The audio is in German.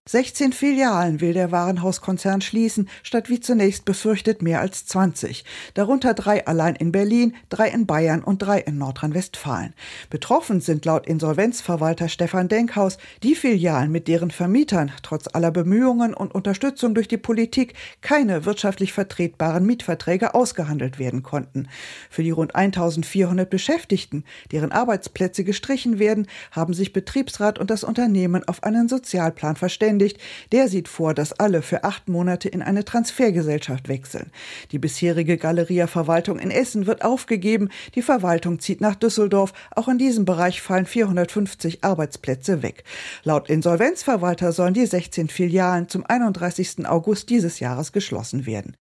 16 Filialen will der Warenhauskonzern schließen, statt wie zunächst befürchtet mehr als 20. Darunter 3 allein in Berlin, 3 in Bayern und 3 in Nordrhein-Westfalen. Betroffen sind laut Insolvenzverwalter Stefan Denkhaus die Filialen, mit deren Vermietern trotz aller Bemühungen und Unterstützung durch die Politik keine wirtschaftlich vertretbaren Mietverträge ausgehandelt werden konnten. Für die rund 1400 Beschäftigten, deren Arbeitsplätze gestrichen werden, haben sich Betriebsrat und das Unternehmen auf einen Sozialplan verständigt. Der sieht vor, dass alle für 8 Monate in eine Transfergesellschaft wechseln. Die bisherige Galeria-Verwaltung in Essen wird aufgegeben. Die Verwaltung zieht nach Düsseldorf. Auch in diesem Bereich fallen 450 Arbeitsplätze weg. Laut Insolvenzverwalter sollen die 16 Filialen zum 31. August dieses Jahres geschlossen werden.